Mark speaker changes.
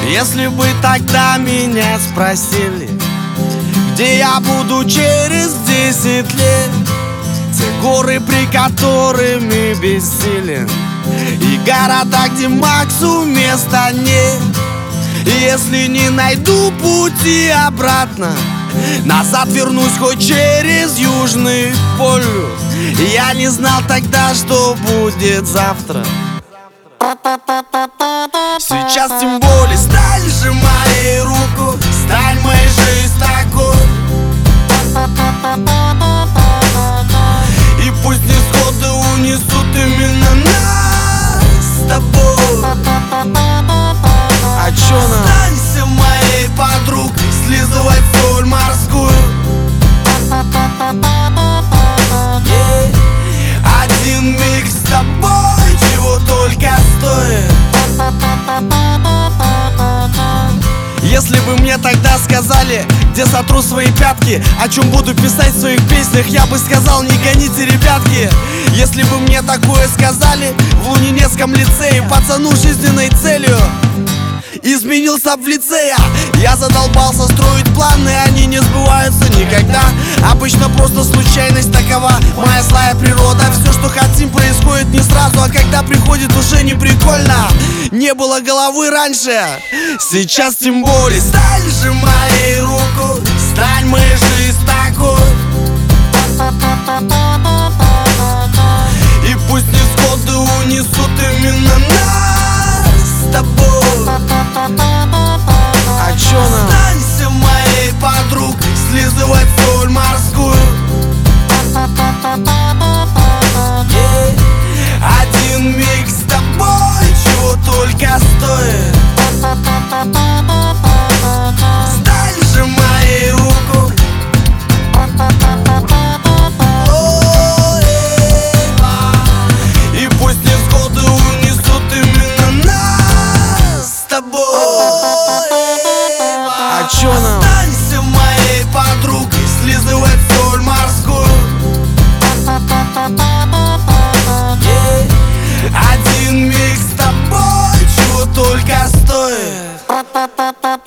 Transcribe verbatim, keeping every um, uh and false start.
Speaker 1: Если бы тогда меня спросили, где я буду через десять лет, те горы, при которыми бессилен, и города, где Максу места нет. Если не найду пути обратно, назад вернусь хоть через Южный полюс. Я не знал тогда, что будет завтра. Сейчас тем более сталь, сжимай руку, стань моей жизнь такой. И пусть несходы унесут именно нас с тобой. А чё нам? Останься моей подругой, слизывать соль морскую. yeah. Один миг с тобой чего только стоит. Если бы мне тогда сказали, где сотру свои пятки, о чем буду писать в своих песнях, я бы сказал: не гоните, ребятки. Если бы мне такое сказали в Лунинецком лицее, пацану с жизненной целью изменился в лице я. Я задолбался строить планы, они не сбываются никогда. Обычно просто случайность такова, моя злая природа. Все, что хотим, происходит не сразу, а когда приходит, уже не прикольно. Не было головы раньше, сейчас тем более. Стань же моей руку, стань моей жизнь такой. И пусть несходы унесут именно нас с тобой. А чё нам? Останься моей подругой, слизывать соль морскую. yeah. Один миг с тобой чего только стоит. Стань же моей руку. И пусть несходы унесут именно нас с тобой. А чё нам? Останься моей подругой, слизывать соль морскую. yeah. Один миг с тобой чего только стоит.